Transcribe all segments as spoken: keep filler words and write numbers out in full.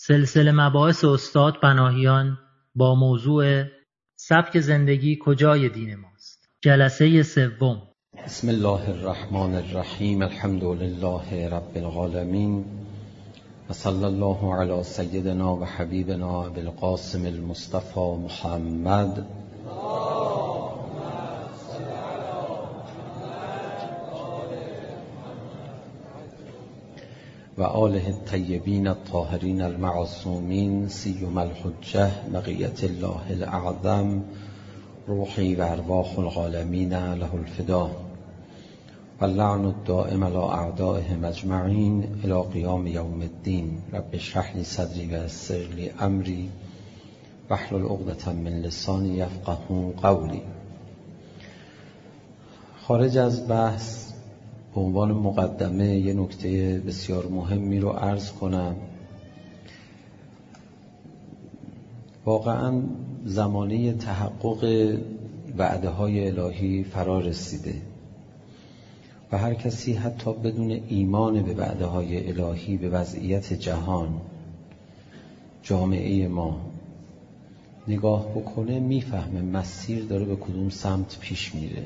سلسله مباحث استاد پناهیان با موضوع سبک زندگی کجای دین ماست، جلسه سوم. بسم الله الرحمن الرحیم. الحمد لله رب العالمین و صلی الله علی سیدنا و حبیبنا ابی القاسم المصطفى محمد و آله الطیبین الطاهرین المعصومین سیما الحجة بقیة الله الاعظم روحی و ارواح العالمین له الفدا و اللعن الدائم علی اعدائهم اجمعین الی قیام یوم الدین. رب اشرح لی صدری و یسر لی امری واحلل عقدة من لسانی یفقهوا قولی. خارج از بحث به عنوان مقدمه یه نکته بسیار مهمی رو عرض کنم. واقعا زمانه تحقق وعده های الهی فرا رسیده و هر کسی حتی بدون ایمان به وعده های الهی به وضعیت جهان جامعه ما نگاه بکنه میفهمه مسیر داره به کدوم سمت پیش میره.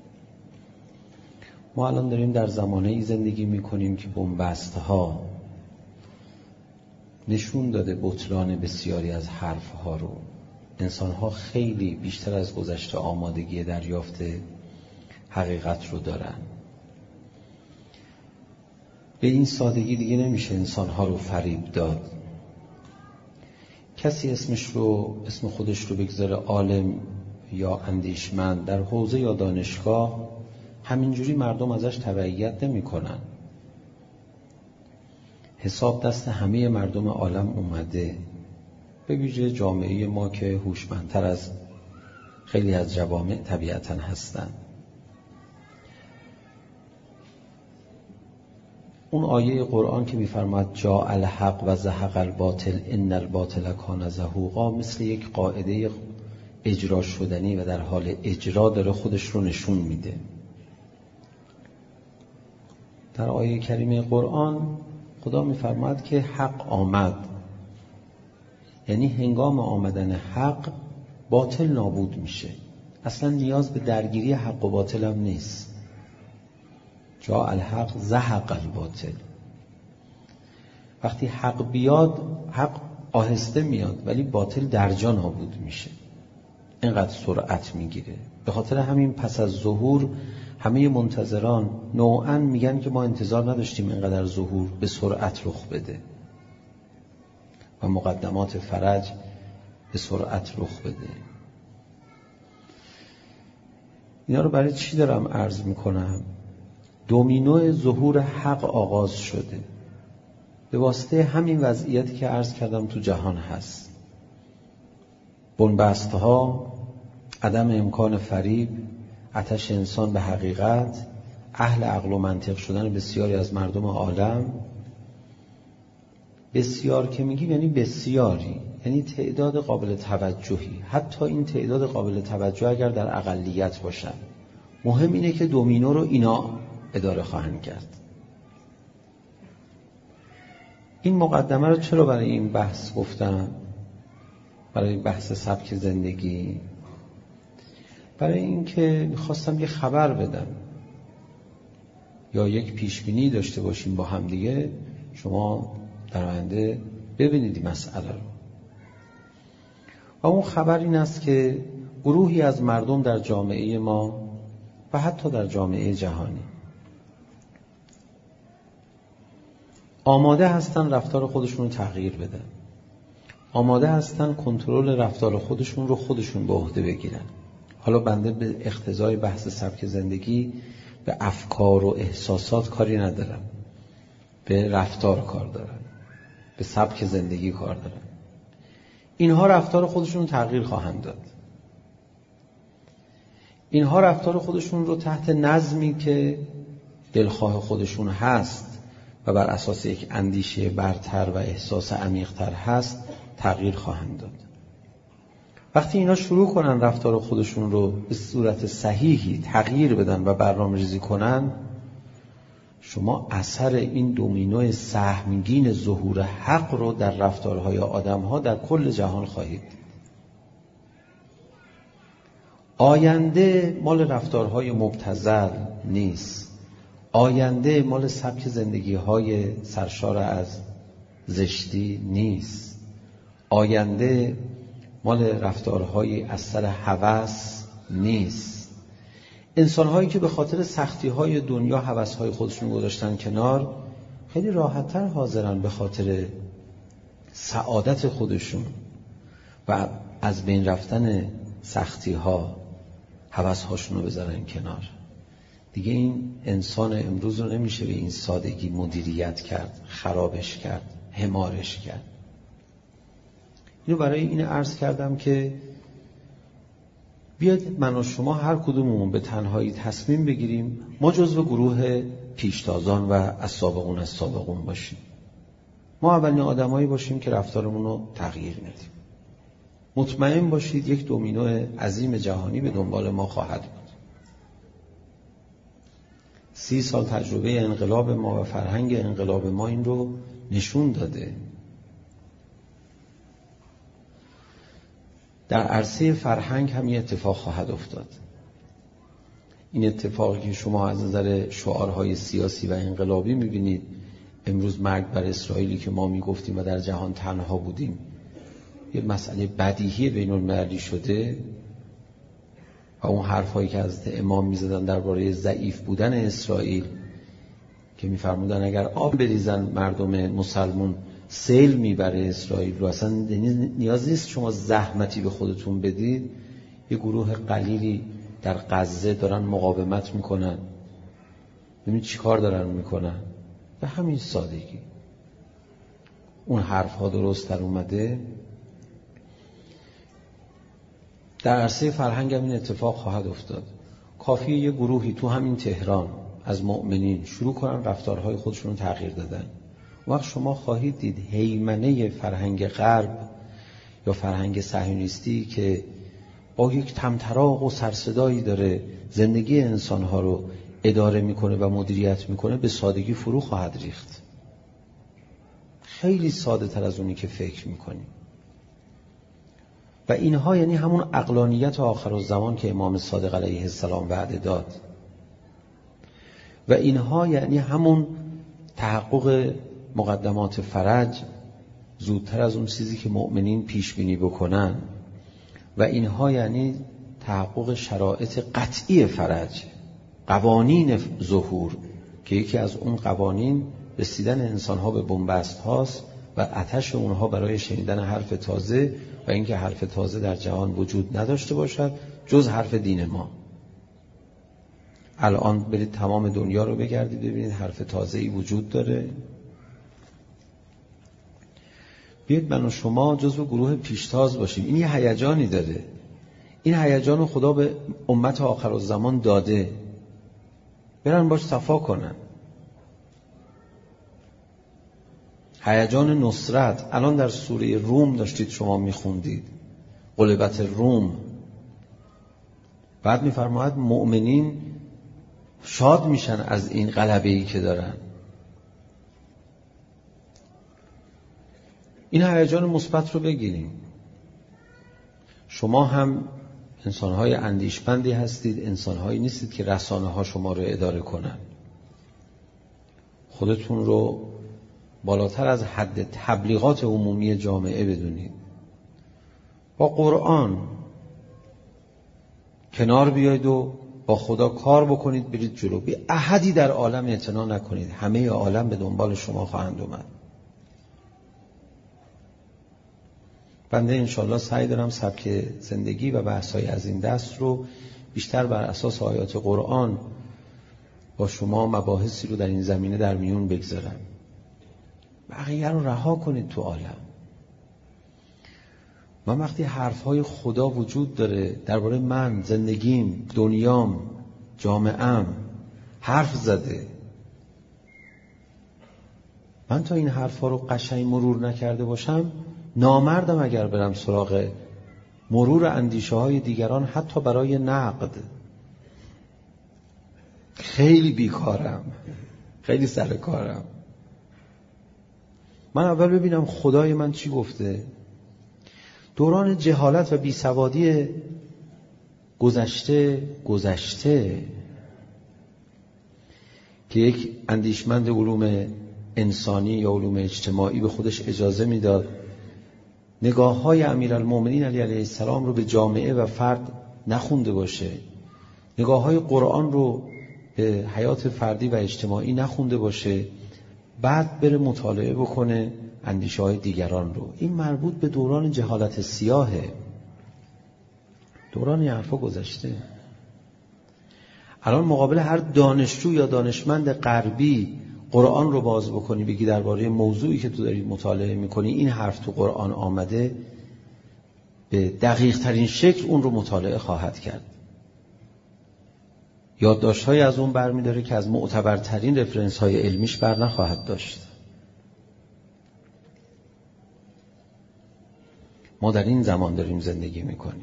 ما الان داریم در زمانه‌ای زندگی میکنیم که بن‌بست‌ها نشون داده بطلان بسیاری از حرفها رو. انسان‌ها خیلی بیشتر از گذشته آمادگی دریافت حقیقت رو دارن. به این سادگی دیگه نمیشه انسان‌ها رو فریب داد. کسی اسمش رو اسم خودش رو بگذاره عالم یا اندیشمند در حوزه یا دانشگاه، همینجوری مردم ازش تبعیت نمی کنن. حساب دست همه مردم عالم اومده، به ویژه جامعه ما که هوشمندتر از خیلی از جوامع طبیعتاً هستن. اون آیه قرآن که می‌فرماد جاء الحق و زهق الباطل ان الباطل کان زهوقا، مثل یک قاعده اجرا شدنی و در حال اجرا داره خودش رو نشون میده. در آیه کریمه قرآن خدا می‌فرماید که حق آمد، یعنی هنگام آمدن حق باطل نابود میشه. اصلا نیاز به درگیری حق و باطل هم نیست. جاء الحق زهق الباطل. وقتی حق بیاد، حق آهسته میاد ولی باطل درجا نابود میشه، اینقدر سرعت میگیره. به خاطر همین پس از ظهور همه منتظران نوعاً میگن که ما انتظار نداشتیم اینقدر ظهور به سرعت رخ بده و مقدمات فرج به سرعت رخ بده. اینا رو برای چی دارم عرض میکنم؟ دومینو ظهور حق آغاز شده به واسطه همین وضعیتی که عرض کردم تو جهان هست. بن‌بست‌ها، عدم امکان فریب، آتش انسان به حقیقت، اهل عقل و منطق شدن بسیاری از مردم عالم. بسیار که میگیم یعنی بسیاری، یعنی تعداد قابل توجهی. حتی این تعداد قابل توجه اگر در اقلیت باشن، مهم اینه که دومینو رو اینا اداره خواهند کرد. این مقدمه رو چرا برای این بحث گفتم؟ برای بحث سبک زندگی، برای اینکه میخواستم یه خبر بدم یا یک پیشبینی داشته باشیم با هم دیگه، شما در آینده ببینید این مسئله رو. و اون خبر این است که گروهی از مردم در جامعه ما و حتی در جامعه جهانی آماده هستن رفتار خودشون رو تغییر بدن، آماده هستن کنترل رفتار خودشون رو خودشون به عهده بگیرن. حالا بنده به اقتضای بحث سبک زندگی به افکار و احساسات کاری ندارم، به رفتار کار دارم، به سبک زندگی کار دارم. اینها رفتار خودشون رو تغییر خواهند داد. اینها رفتار خودشون رو تحت نظمی که دلخواه خودشون هست و بر اساس یک اندیشه برتر و احساس عمیق‌تر هست تغییر خواهند داد. وقتی اینا شروع کنن رفتار خودشون رو به صورت صحیحی تغییر بدن و برنامه‌ریزی کنن، شما اثر این دومینوی سهمگین ظهور حق رو در رفتارهای آدم‌ها در کل جهان خواهید دید. آینده مال رفتارهای مبتذل نیست. آینده مال سبک زندگی‌های سرشار از زشتی نیست. آینده مال رفتارهای از سر هوس نیست. انسان‌هایی که به خاطر سختی‌های دنیا هوس‌های خودشون گذاشتن کنار، خیلی راحت‌تر حاضرن به خاطر سعادت خودشون و از بین رفتن سختی‌ها هوس‌هاشون رو بذارن کنار. دیگه این انسان امروز رو نمیشه به این سادگی مدیریت کرد، خرابش کرد، حمارش کرد. اینو برای این عرض کردم که بیاید من و شما هر کدوممون به تنهایی تصمیم بگیریم ما جزو گروه پیشتازان و السابقون السابقون باشیم. ما اولین آدمایی باشیم که رفتارمون رو تغییر میدیم. مطمئن باشید یک دومینو عظیم جهانی به دنبال ما خواهد بود. سی سال تجربه انقلاب ما و فرهنگ انقلاب ما این رو نشون داده. در عرصه فرهنگ هم یه اتفاق خواهد افتاد. این اتفاقی که شما از نظر شعارهای سیاسی و انقلابی میبینید، امروز مرگ بر اسرائیلی که ما میگفتیم و در جهان تنها بودیم، یه مسئله بدیهی بین المللی شده و اون حرفایی که از امام میزدن درباره ضعیف بودن اسرائیل که میفرمودن اگر آب بریزن مردم مسلمون سیل میبره اسرائیل رو، اصلا نیاز نیست شما زحمتی به خودتون بدید. یه گروه قلیلی در غزه دارن مقاومت میکنن. ببینید چی کار دارن میکنن. به همین سادگی اون حرفها درست در اومده. در عرصه فرهنگ هم این اتفاق خواهد افتاد. کافیه یه گروهی تو همین تهران از مؤمنین شروع کنن رفتارهای خودشون رو تغییر دادن. وقت شما خواهید دید هیمنه فرهنگ غرب یا فرهنگ صهیونیستی که با یک طمطراق و سرصدایی داره زندگی انسانها رو اداره میکنه و مدیریت میکنه به سادگی فرو خواهد ریخت. خیلی ساده تر از اونی که فکر میکنیم. و اینها یعنی همون عقلانیت آخرالزمان که امام صادق علیه السلام وعده داد. و اینها یعنی همون تحقق مقدمات فرج زودتر از اون چیزی که مؤمنین پیش بینی بکنن. و اینها یعنی تحقق شرایط قطعی فرج، قوانین ظهور که یکی از اون قوانین رسیدن انسانها به بنبست هاست و آتش اونها برای شنیدن حرف تازه و اینکه حرف تازه در جهان وجود نداشته باشد جز حرف دین ما. الان برید تمام دنیا رو بگردید ببینید حرف تازه‌ای وجود داره. بیاید من و شما جزو گروه پیشتاز باشیم. این یه هیجانی داره. این هیجان رو خدا به امت آخرالزمان داده. برن باش صفا کنن. هیجان نصرت. الان در سوره روم داشتید شما میخوندید غلبت روم. بعد میفرماید مؤمنین شاد میشن از این غلبه‌ای که دارن. این هیجان مثبت رو بگیریم. شما هم انسان‌های اندیشمندی هستید، انسان‌هایی نیستید که رسانه‌ها شما رو اداره کنن. خودتون رو بالاتر از حد تبلیغات عمومی جامعه بدونید. با قرآن کنار بیاید و با خدا کار بکنید، برید جلو. بی احدی در عالم اعتنا نکنید، همه عالم به دنبال شما خواهند اومد. بنده انشالله سعی دارم سبک زندگی و بحث‌های از این دست رو بیشتر بر اساس آیات قرآن با شما مباحثی رو در این زمینه در میون بگذارم. بقیه رو رها کنید تو عالم. من وقتی حرف‌های خدا وجود داره درباره من، زندگیم، دنیام، جامعه‌ام حرف زده، من تا این حرف‌ها رو قشنگ مرور نکرده باشم نامردم اگر برم سراغ مرور اندیشه‌های دیگران حتی برای نقد. خیلی بیکارم، خیلی سر کارم. من اول ببینم خدای من چی گفته. دوران جهالت و بیسوادی گذشته گذشته که یک اندیشمند علوم انسانی یا علوم اجتماعی به خودش اجازه میداد نگاه های امیرالمومنین علی علیه السلام رو به جامعه و فرد نخونده باشه، نگاه های قرآن رو به حیات فردی و اجتماعی نخونده باشه، بعد بره مطالعه بکنه اندیشه های دیگران رو. این مربوط به دوران جهالت سیاهه. دوران این حرفا گذشته. الان مقابل هر دانشجو یا دانشمند غربی قرآن رو باز بکنی بگی درباره موضوعی که تو داری مطالعه میکنی این حرف تو قرآن آمده، به دقیق ترین شکل اون رو مطالعه خواهد کرد. یادداشت‌های از اون برمی‌داره که از معتبرترین رفرنس‌های علمیش بر نخواهد داشت. ما در این زمان داریم زندگی میکنیم.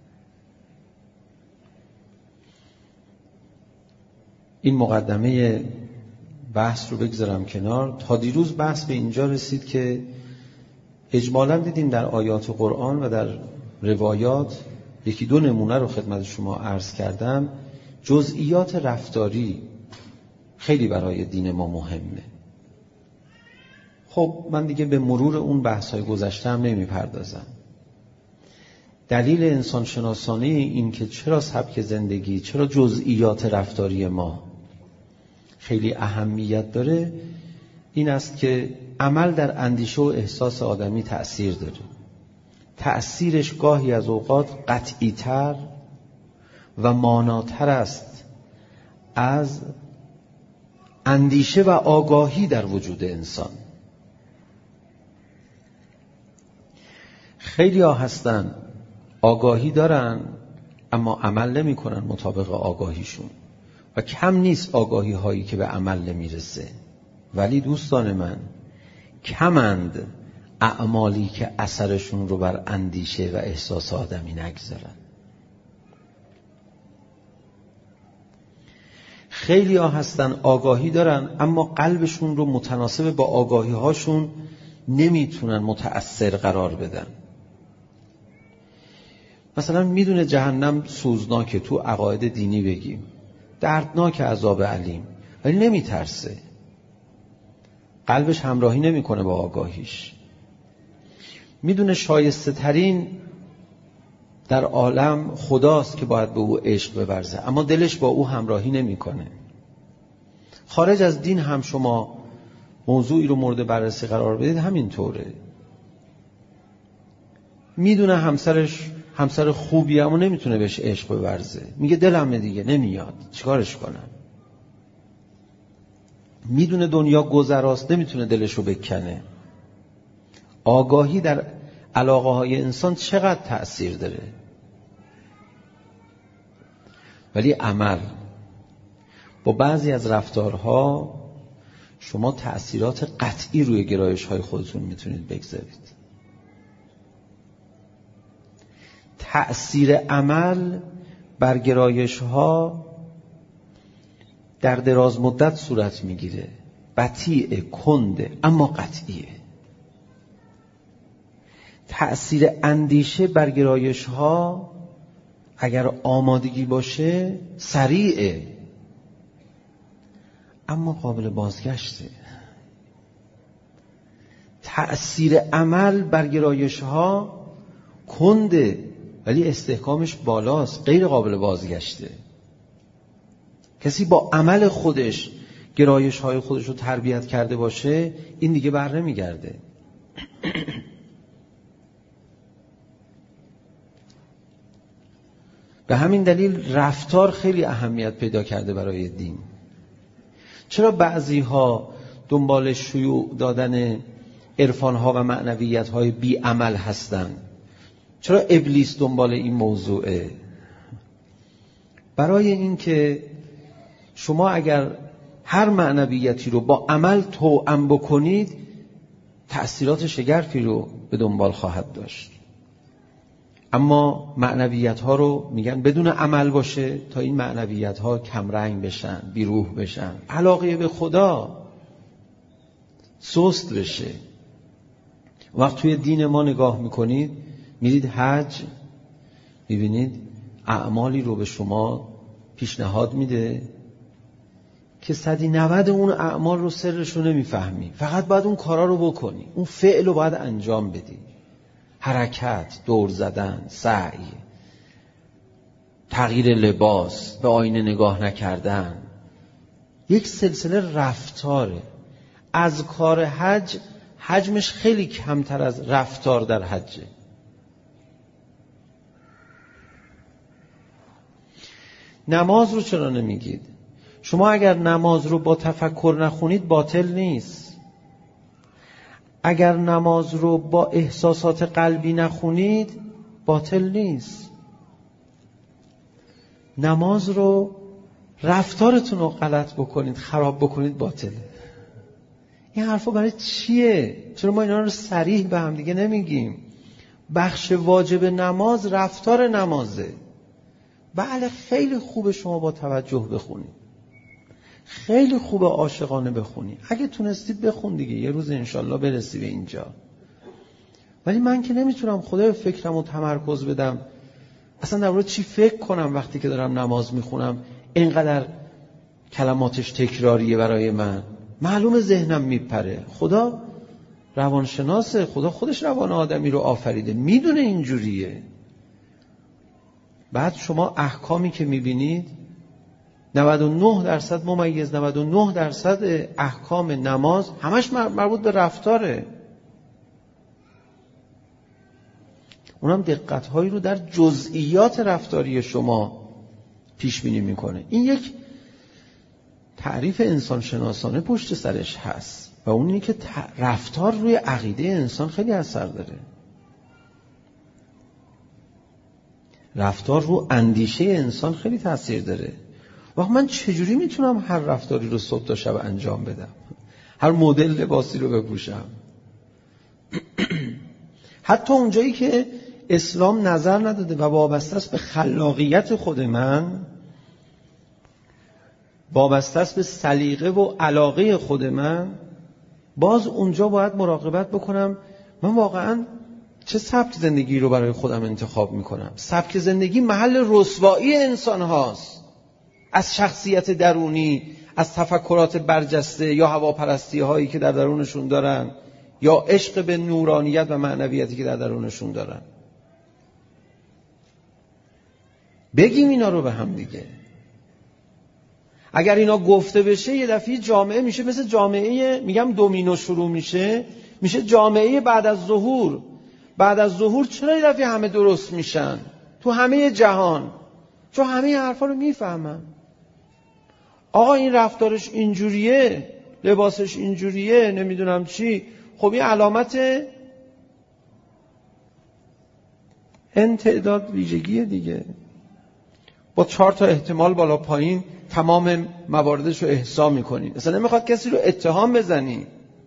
این مقدمه بحث رو بگذارم کنار. تا دیروز بحث به اینجا رسید که اجمالاً دیدیم در آیات قرآن و در روایات، یکی دو نمونه رو خدمت شما عرض کردم، جزئیات رفتاری خیلی برای دین ما مهمه. خب من دیگه به مرور اون بحث‌های گذشته هم نمی‌پردازم. دلیل انسان شناسانه این که چرا سبک زندگی، چرا جزئیات رفتاری ما خیلی اهمیت داره این است که عمل در اندیشه و احساس آدمی تأثیر داره. تأثیرش گاهی از اوقات قطعی‌تر و ماناتر است از اندیشه و آگاهی در وجود انسان. خیلی ها هستن آگاهی دارن اما عمل نمی کنن مطابق آگاهیشون و کم نیست آگاهی هایی که به عمل نمیرسه. ولی دوستان من، کمند اعمالی که اثرشون رو بر اندیشه و احساس آدمی نگذارن. خیلی ها هستن آگاهی دارن اما قلبشون رو متناسب با آگاهی هاشون نمیتونن متأثر قرار بدن. مثلا میدونه جهنم سوزناکه، تو عقاید دینی بگیم دردناک، عذاب علیم، ولی نمیترسه. قلبش همراهی نمیکنه با آگاهیش. میدونه شایسته ترین در عالم خداست که باید به او عشق بورزه، اما دلش با او همراهی نمیکنه. خارج از دین هم شما موضوعی رو مورد بررسی قرار بدید همینطوره. میدونه همسرش همسر خوبیه اما نمیتونه بهش عشق بورزه، میگه دلمه دیگه نمیاد، چیکارش کنم؟ میدونه دنیا گذراست، نمیتونه دلش رو بکنه. آگاهی در علاقه های انسان چقدر تأثیر داره. ولی عمل با بعضی از رفتارها شما تأثیرات قطعی روی گرایش های خودتون میتونید بگذارید. تأثیر عمل بر گرایش ها در دراز مدت صورت میگیره، بطیء، کنده اما قطعیه. تأثیر اندیشه بر گرایش ها اگر آمادگی باشه سریعه اما قابل بازگشته. تأثیر عمل بر گرایش ها کنده ولی استحکامش بالاست، غیر قابل بازگشته. کسی با عمل خودش گرایش های خودش رو تربیت کرده باشه این دیگه بر نمیگرده. به همین دلیل رفتار خیلی اهمیت پیدا کرده برای دین. چرا بعضی ها دنبال شیوع دادن عرفان ها و معنویت های بی عمل هستن؟ چرا ابلیس دنبال این موضوعه؟ برای این که شما اگر هر معنویتی رو با عمل توأم بکنید تأثیرات شگرفی رو به دنبال خواهد داشت. اما معنویت ها رو میگن بدون عمل باشه تا این معنویت ها کمرنگ بشن، بیروح بشن، علاقه به خدا سست بشه. وقت توی دین ما نگاه میکنید میرید حج، میبینید اعمالی رو به شما پیشنهاد میده که صدی نود اون اعمال رو سرش رو نمیفهمی، فقط باید اون کارا رو بکنی، اون فعل رو باید انجام بدی. حرکت، دور زدن، سعی، تغییر لباس، به آینه نگاه نکردن، یک سلسله رفتاره. از کار حج حجمش خیلی کمتر از رفتار در حجه. نماز رو چرا نمیگید؟ شما اگر نماز رو با تفکر نخونید باطل نیست. اگر نماز رو با احساسات قلبی نخونید باطل نیست. نماز رو رفتارتون رو غلط بکنید، خراب بکنید باطله. این حرفا برای چیه؟ چرا ما اینا رو صریح به هم دیگه نمیگیم؟ بخش واجب نماز رفتار نمازه. بله خیلی خوبه شما با توجه بخونید، خیلی خوبه عاشقانه بخونی، اگه تونستید بخون دیگه، یه روز انشالله برسی به اینجا. ولی من که نمیتونم خدای فکرم رو تمرکز بدم، اصلا در مورد چی فکر کنم وقتی که دارم نماز میخونم اینقدر کلماتش تکراریه برای من، معلوم ذهنم میپره. خدا روانشناسه، خدا خودش روان آدمی رو آفریده، میدونه اینجوریه. بعد شما احکامی که میبینید نود و نه درصد ممیز، نود و نه درصد احکام نماز همش مربوط به رفتاره. اونم دقت‌هایی رو در جزئیات رفتاری شما پیش بینی میکنه. این یک تعریف انسان شناسانه پشت سرش هست و اون اینه که رفتار روی عقیده انسان خیلی اثر داره. رفتار رو اندیشه انسان خیلی تاثیر داره. وقت من چجوری میتونم هر رفتاری رو صبح تا شب انجام بدم، هر مدل لباسی رو بپوشم؟ حتی اونجایی که اسلام نظر نداده و وابسته است به خلاقیت خود من، وابسته است به سلیقه و علاقه خود من، باز اونجا باید مراقبت بکنم من واقعا چه سبک زندگی رو برای خودم انتخاب میکنم. سبک زندگی محل رسوایی انسان هاست، از شخصیت درونی، از تفکرات برجسته یا هواپرستی هایی که در درونشون دارن یا عشق به نورانیت و معنویتی که در درونشون دارن. بگیم اینا رو به هم دیگه. اگر اینا گفته بشه یه دفعه جامعه میشه مثل جامعه، میگم دومینو شروع میشه، میشه جامعه بعد از ظهور. بعد از ظهور چرا یه دفعه همه درست میشن تو همه جهان؟ چون همه حرفا رو میفهمن. آقا این رفتارش اینجوریه، لباسش اینجوریه، نمیدونم چی، خب این علامت این تعداد ویژگیه دیگه. با چهار تا احتمال بالا پایین تمام مواردش رو احصا میکنی. اصلا نمیخواد کسی رو اتهام بزنی.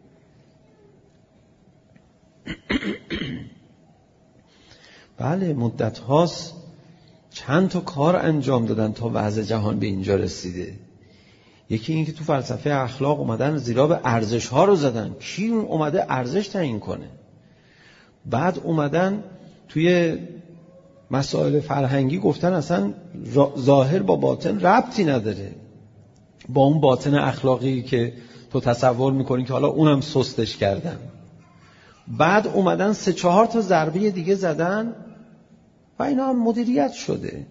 بله مدت هاست چند تا کار انجام دادن تا وضع جهان به اینجا رسیده. یکی این که تو فلسفه اخلاق اومدن زیرا به ارزش ها رو زدن. کی اومده ارزش تعیین کنه؟ بعد اومدن توی مسائل فرهنگی گفتن اصلا ظاهر با باطن ربطی نداره، با اون باطن اخلاقی که تو تصور میکنی که حالا اونم سستش کردن. بعد اومدن سه چهار تا ضربه دیگه زدن و اینا هم مدیریت شده.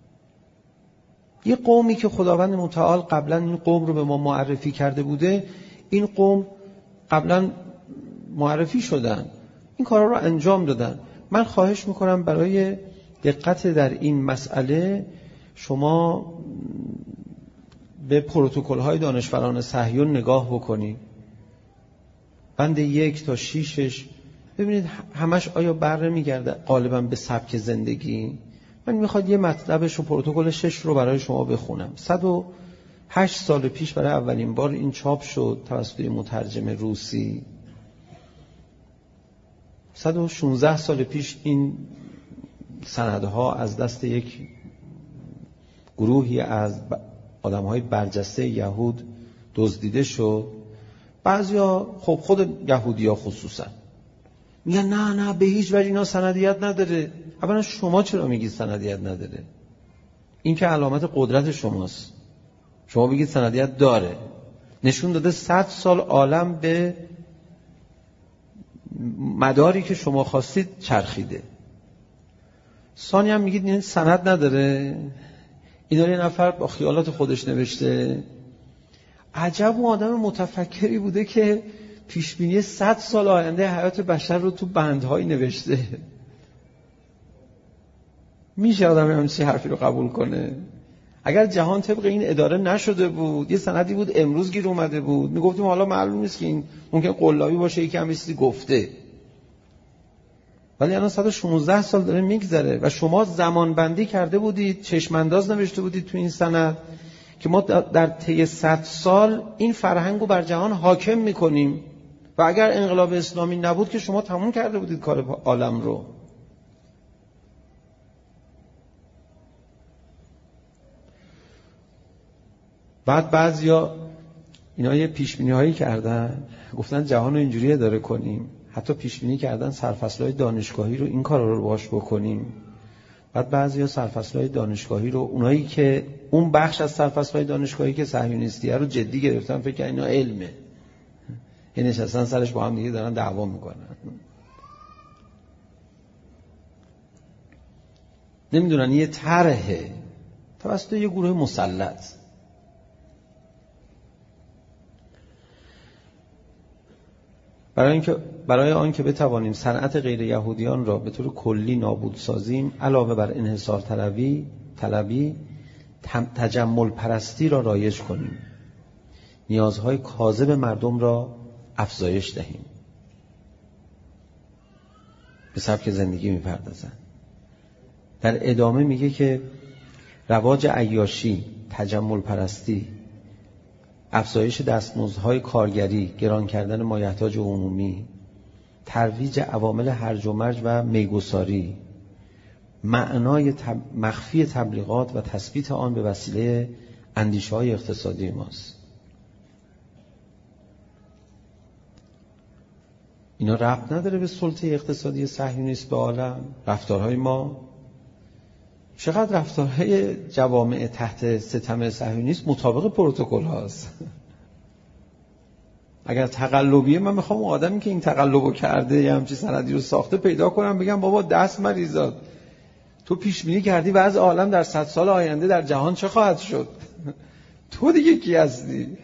یه قومی که خداوند متعال قبلا این قوم رو به ما معرفی کرده بوده، این قوم قبلا معرفی شدن، این کارا رو انجام دادن. من خواهش میکنم برای دقت در این مسئله شما به پروتکل های دانشوران صهیون نگاه بکنید. بند یک تا شیشش ببینید همش آیا بر میگرده غالبا به سبک زندگی. من میخواد یه مطلبش و پروتکل شش رو برای شما بخونم. صد و هشت سال پیش برای اولین بار این چاپ شد توسط مترجم روسی. صد و شانزده سال پیش این سندها از دست یک گروهی از آدم‌های برجسته یهود دزدیده شد. بعضیا خب خود یهودی‌ها خصوصا میگن نه نه به هیچ وجه اینا سندیت نداره. اولا شما چرا میگید سندیت نداره؟ این که علامت قدرت شماست. شما بگید سندیت داره. نشون داده صد سال عالم به مداری که شما خواستید چرخیده. ثانی هم میگید این سند نداره. اینا یه نفر با خیالات خودش نوشته. عجب اون آدم متفکری بوده که پیشبینی صد سال آینده حیات بشر رو تو بندهایی نوشته. میشه آدم همچین حرفی رو قبول کنه؟ اگر جهان طبق این اداره نشده بود، یه سندی بود امروز گیر اومده بود، میگفتیم حالا معلوم نیست که این ممکن قلابی باشه، یکی هم چیزی گفته. ولی الان صد و شانزده سال داره میگذره و شما زمان بندی کرده بودید، چشم انداز نوشته بودید تو این سند که ما در طی صد سال این فرهنگ رو بر جهان حاکم میکنیم و اگر انقلاب اسلامی نبود که شما تموم کرده بودید کار عالم رو. بعد بعضیا اینا یه پیشبینی هایی کردن، گفتن جهان رو اینجوری اداره کنیم، حتی پیشبینی کردن سرفصل‌های دانشگاهی رو این کارا رو باهاش بکنیم. بعد بعضیا سرفصل‌های دانشگاهی رو، اونایی که اون بخش از سرفصل‌های دانشگاهی که صهیونیستیه رو جدی گرفتن، فکر کنن اینا علمه، یعنی نشستن سرش با هم دیگه دارن دعوا میکنن. نمیدونن یه طرحه توسط یه گروه مسلط. برای اینکه برای آن که بتوانیم صنعت غیر یهودیان را به طور کلی نابود سازیم، علاوه بر انحصار طلبی طلبی تجمل پرستی را رایج کنیم، نیازهای کاذب مردم را افزایش دهیم. به سبک زندگی میپردازن. در ادامه میگه که رواج عیاشی، تجمل پرستی، افزایش دستمزدهای کارگری، گران کردن مایحتاج عمومی، ترویج عوامل هرج و مرج و میگساری، معنای تب... مخفی تبلیغات و تثبیت آن به وسیله اندیشه‌های اقتصادی ماست. اینا ربط نداره به سلطه اقتصادی صهیونیست به عالم. رفتارهای ما چقدر رفتارهای جوامع تحت ستم صهیونیست مطابق پروتکل هاست. اگر تقلبیه، من میخوام اون آدمی که این تقلبو کرده یا همچین سندی رو ساخته پیدا کنم، بگم بابا دست مریزاد، تو پیش بینی کردی وضع عالم در صد سال آینده در جهان چه خواهد شد؟ تو دیگه کی هستی؟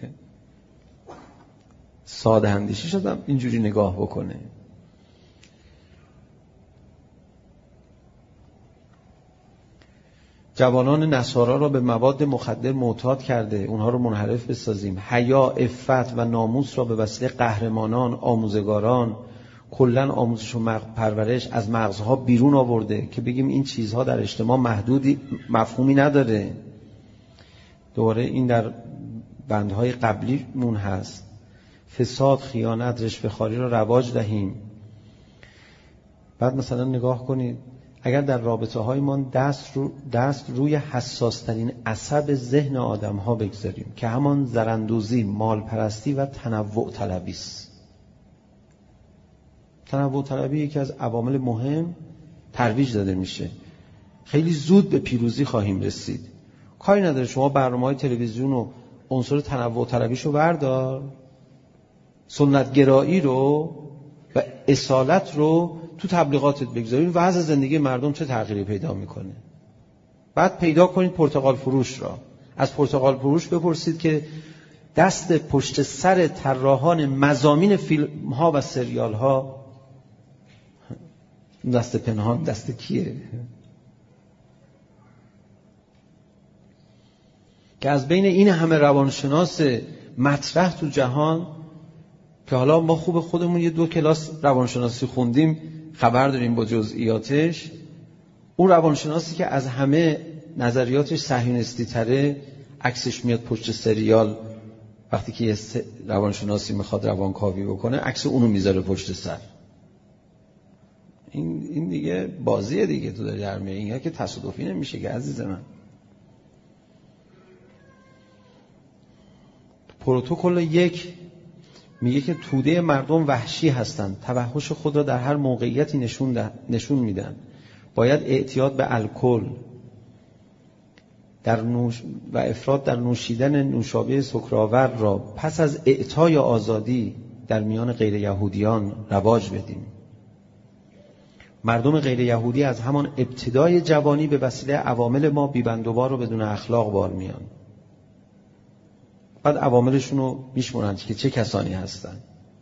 ساده اندیشی شدم اینجوری نگاه بکنه. جوانان نصارا را به مواد مخدر معتاد کرده، اونها رو منحرف بسازیم. حیا، عفت و ناموس را به وسیله قهرمانان، آموزگاران، کلاً آموزش و پرورش از مغزها بیرون آورده که بگیم این چیزها در اجتماع محدودی مفهومی نداره. دوباره این در بندهای قبلی مون هست. فساد، خیانت، رشوه‌خواری را رواج دهیم. بعد مثلا نگاه کنید، اگر در رابطه های ما دست, رو دست روی حساس ترین عصب ذهن آدم ها بگذاریم که همان زرندوزی، مال پرستی و تنوع طلبی است. تنوع طلبی یکی از عوامل مهم ترویج داده میشه. خیلی زود به پیروزی خواهیم رسید. کاری نداره شما برنامه‌های تلویزیون و عنصر تنوع طلبیشو بردار، سنت گرایی رو و اصالت رو تو تبلیغاتت بگذارید، وضع زندگی مردم چه تغییری پیدا میکنه. بعد پیدا کنید پرتقال فروش را. از پرتقال فروش بپرسید که دست پشت سر طراحان مضامین فیلم ها و سریال ها، دست پنهان دست کیه؟ که از بین این همه روانشناس مطرح تو جهان که حالا ما خوب خودمون یه دو کلاس روانشناسی خوندیم، خبر داریم با جزئیاتش، اون روانشناسی که از همه نظریاتش صهیونیستی تره، عکسش میاد پشت سریال. وقتی که یه روانشناسی میخواد روانکاوی بکنه، عکس اونو میذاره پشت سر. این این دیگه بازیه دیگه تو داری در میاری. اینها که تصادفی نمیشه که عزیز من. پروتکل یک میگه که توده مردم وحشی هستند، توحش خود را در هر موقعیتی نشون نشون میدن. باید اعتیاد به الکل در نوش و افراط در نوشیدن نوشابه سکرآور را پس از اعطای آزادی در میان غیر یهودیان رواج بدیم. مردم غیر یهودی از همان ابتدای جوانی به وسیله عوامل ما بی‌بندوبار و بدون اخلاق بار میان. بعد عواملشون رو میشمونن که چه کسانی هستن.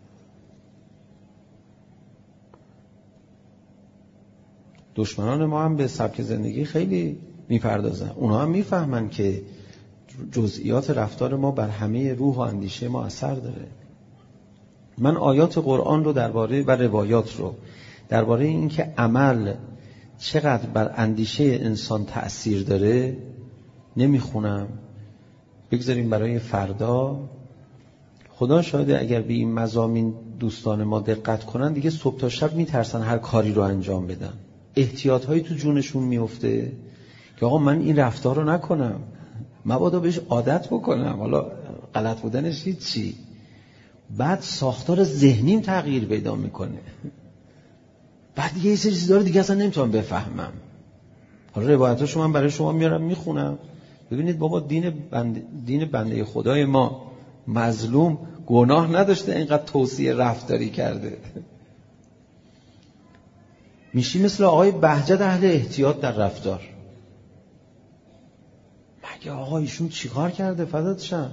دشمنان ما هم به سبک زندگی خیلی میپردازن. اونا هم میفهمن که جزئیات رفتار ما بر همه روح و اندیشه ما اثر داره. من آیات قرآن رو درباره و روایات رو درباره این که عمل چقدر بر اندیشه انسان تأثیر داره نمیخونم. بگذاریم برای فردا. خدا شاهده اگر به این مضامین دوستان ما دقت کنن دیگه صبح تا شب میترسن هر کاری رو انجام بدن. احتیاط هایی تو جونشون میفته که آقا من این رفتار رو نکنم، مبادا بهش عادت بکنم، حالا غلط بودنش هیچی. بعد ساختار ذهنیم تغییر پیدا میکنه. بعد دیگه یه سری چیزا رو دیگه اصلا نمیتونم بفهمم. حالا روایتاشو من برای شما میارم میخونم. ببینید بابا دین بنده, دین بنده خدای ما مظلوم گناه نداشته اینقدر توصیه رفتاری کرده. میشی مثل آقای بهجت اهل احتیاط در رفتار. مگه آقا ایشون چیکار کرده؟ فدات شم.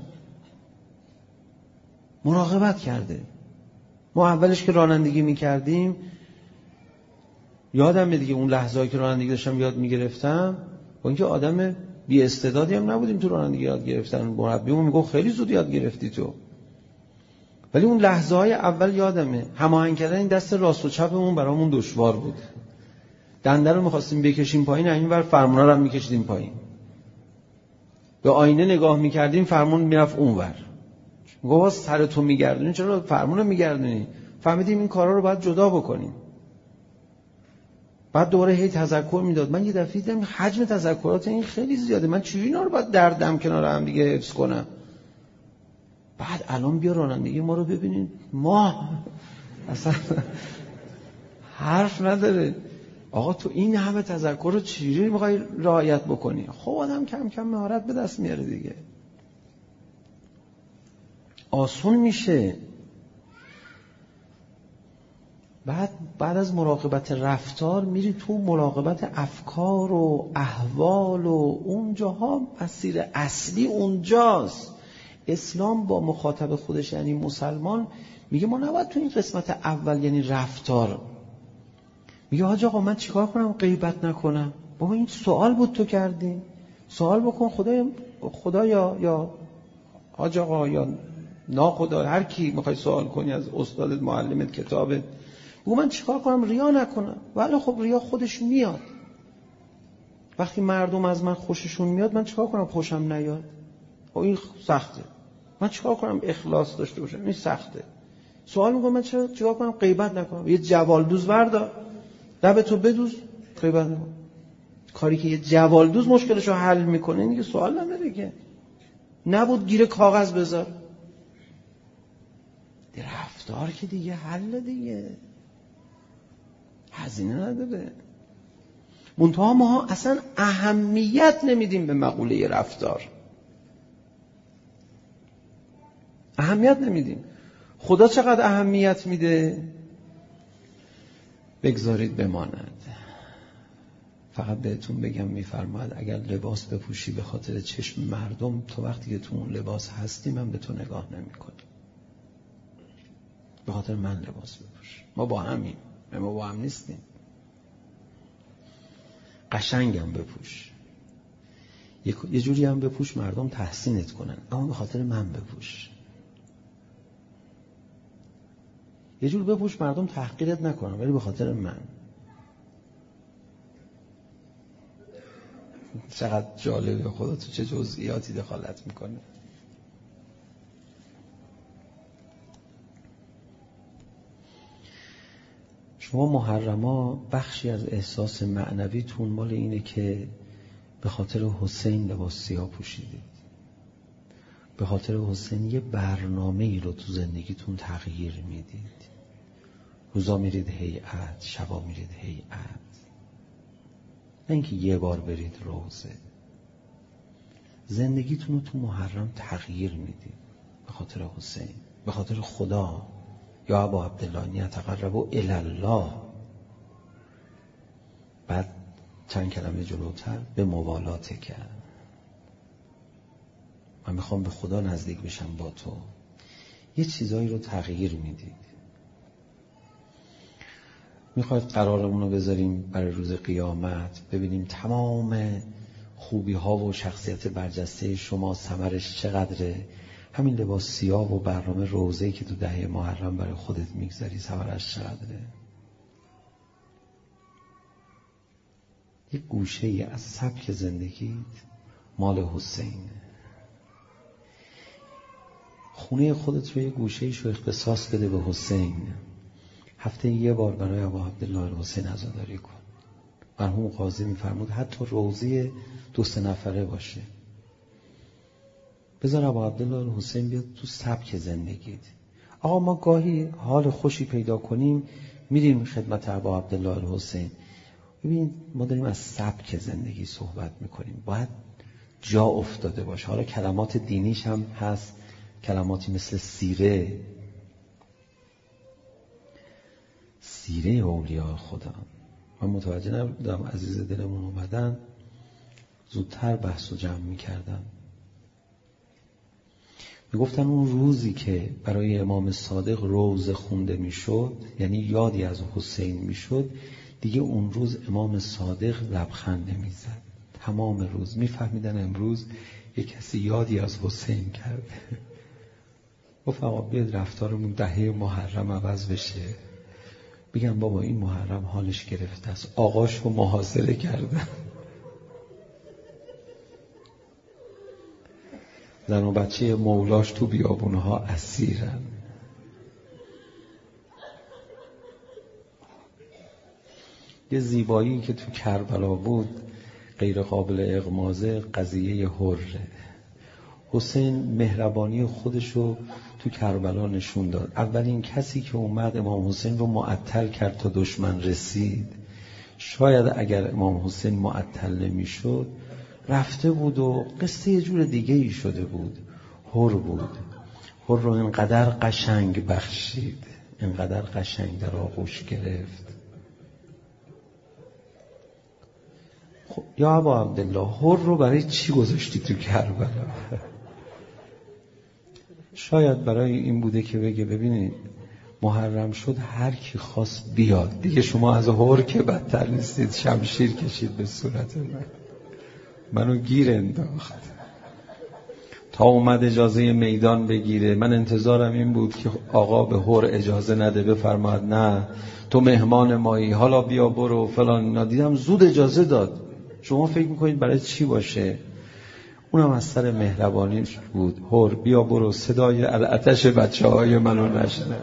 مراقبت کرده. ما اولش که رانندگی میکردیم یادمه دیگه اون لحظه‌ای که رانندگی داشتم یاد میگرفتم، با اینکه آدم بی استعدادی هم نبودیم تو رانندگی یاد گرفتن، مربیمون میگفت خیلی زود یاد گرفتی تو. ولی اون لحظه‌های اول یادمه هماهنگ کردن این دست راست و چپمون برامون دشوار بود. دنده رو می‌خواستیم بکشیم پایین، اینور فرمونا رو هم می‌کشیدیم پایین. به آینه نگاه می‌کردیم فرمون میرفت اونور. گفت سر تو میگردونی چرا فرمون رو میگردونی؟ فهمیدیم این کارا رو باید جدا بکنیم. بعد دوباره هی تذکر میداد. من یه دفعه دیدم حجم تذکرات این خیلی زیاده، من چجوری اینا رو باید دردم کنار هم دیگه حفظ کنم؟ بعد الان بیا رانندگی ما رو ببینید، ما اصلا حرف نداره. آقا تو این همه تذکر رو چجوری میخوای رعایت بکنی؟ خب آدم کم کم مهارت به دست میاره دیگه، آسون میشه. بعد بعد از مراقبت رفتار میری تو مراقبت افکار و احوال و اونجاها مسیر اصلی اونجاست. اسلام با مخاطب خودش یعنی مسلمان میگه ما نباید تو این قسمت اول یعنی رفتار، میگه حاج آقا من چیکار کنم غیبت نکنم؟ بابا این سوال بود تو کردی، سوال بکن. خدایا خدایا یا حاج آقا یا ناخدا هر کی میخوای سوال کنی از استادت معلمت کتابت، بگو من چیکار کنم ریا نکنم. ولی خب ریا خودش میاد. وقتی مردم از من خوششون میاد من چیکار کنم خوشم نیاد؟ او این سخته. من چیکار کنم اخلاص داشته باشم؟ این سخته. سوال میکنم من چرا چیکار کنم غیبت نکنم؟ یه جوالدوز وردا لب تو بدوز، غیبت نکن. کاری که یه جوالدوز مشکلشو حل میکنه دیگه سوال نداره که. نبود گیر کاغذ بذار. رفتار که دیگه حل دیگه، هزینه نداره. منتها ما اصلا اهمیت نمیدیم به مقوله رفتار، اهمیت نمیدیم. خدا چقدر اهمیت میده؟ بگذارید بماند. فقط بهتون بگم میفرماید اگر لباس بپوشی به خاطر چشم مردم، تو وقتی که تو اون لباس هستی من به تو نگاه نمی کنم. به خاطر من لباس بپوش. ما با همیم، ما با هم نیستیم. قشنگم بپوش، یه جوری هم بپوش مردم تحسینت کنن، اما به خاطر من بپوش. یه جور بپوش مردم تحقیرت نکنن ولی به خاطر من. چقدر جالبه خدا تو چه جزئیاتی دخالت میکنه. شما محرما بخشی از احساس معنویتون مال اینه که به خاطر حسین لباس سیاه پوشیدید، به خاطر حسین یه برنامه ای رو تو زندگیتون تغییر میدید. روزا میرید هیئت، شبا میرید هیئت، نه اینکه یه بار برید روزه. زندگیتون رو تو محرم تغییر میدید به خاطر حسین، به خاطر خدا. یا ابا عبدالله یتقربوا الی الله. بعد چند کلمه جلوتر به موالات کرد، من میخوام به خدا نزدیک بشم با تو. یه چیزایی رو تغییر میدید. میخواید قرارمون رو بذاریم برای روز قیامت، ببینیم تمام خوبی ها و شخصیت برجسته شما ثمرش چقدره. همین لباس سیاه و برنامه روزه‌ای که تو دهه محرم برای خودت میگذاری ثمرش چقدره. یه گوشه ای از سبک زندگیت مال حسین. خونه خودت رو یه گوشه ایش رو اختصاص بده به حسین. هفته یه بار برای ابا عبدالله الحسین عزاداری کن. مرحوم قاضی میفرمود حتی روزی دو سه نفره باشه، بذار ابا عبدالله الحسین بیاد تو سبک زندگیت. آقا ما گاهی حال خوشی پیدا کنیم میریم خدمت ابا عبدالله الحسین. ببین ما داریم از سبک زندگی صحبت میکنیم، باید جا افتاده باشه. حالا کلمات دینیش هم هست، کلماتی مثل سیره، سیره اولیاء خدا. من متوجه نبودم عزیز دلمون اومدن، زودتر بحث و جمع میکردم. میگفتن اون روزی که برای امام صادق روزه خونده میشد، یعنی یادی از حسین میشد، دیگه اون روز امام صادق لبخند نمیزد. تمام روز میفهمیدن امروز یک کسی یادی از حسین کرده. گفت آقا بیاد رفتارمون دهه محرم عوض بشه، بگم بابا این محرم حالش گرفته است، آقاشو محاصره کردن، زن و بچه مولاش تو بیابونها اسیرن. یه زیبایی که تو کربلا بود غیر قابل اغماضه قضیه حره. حسین مهربانی خودشو تو کربلا نشون داد. اولین کسی که اومد امام حسین رو معطل کرد تا دشمن رسید. شاید اگر امام حسین معطل نمیشد رفته بود و قصه یه جور دیگه ای شده بود. حر بود. حر رو اینقدر قشنگ بخشید، اینقدر قشنگ در آغوش گرفت. خب یا ابا عبدالله حر رو برای چی گذاشتی تو کربلا؟ شاید برای این بوده که بگه ببینید محرم شد هر کی خواست بیاد، دیگه شما از حر که بدتر نیستید. شمشیر کشید به صورت من، منو گیر انداخت تا اومد اجازه میدان بگیره. من انتظارم این بود که آقا به حر اجازه نده، بفرماد نه تو مهمان مایی، حالا بیا برو فلان. نادیدم زود اجازه داد. شما فکر میکنید برای چی باشه؟ اونم از سر مهربانیش بود. حر بیا برو، صدای العطش بچه های منو نشنه.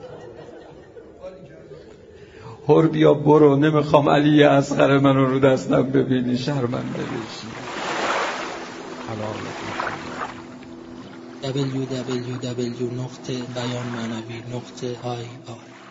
حر بیا برو، نمیخوام علی اصغر منو رو دستم ببینی شرمنده بشی. دبلیو دبلیو دبلیو نقطه بیان معنوی نقطه آی آر